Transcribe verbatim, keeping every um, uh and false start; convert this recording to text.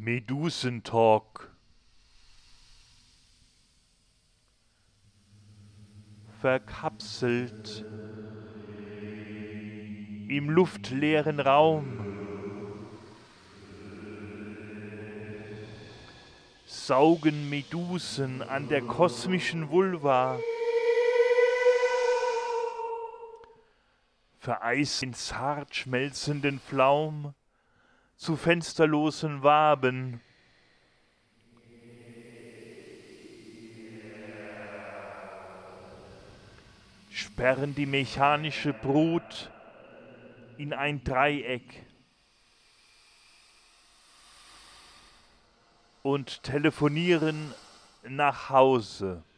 Medusentalk. Verkapselt im luftleeren Raum saugen Medusen an der kosmischen Vulva, vereist in zart schmelzenden Flaum zu fensterlosen Waben. Sperren die mechanische Brut in ein Dreieck und telefonieren nach Hause.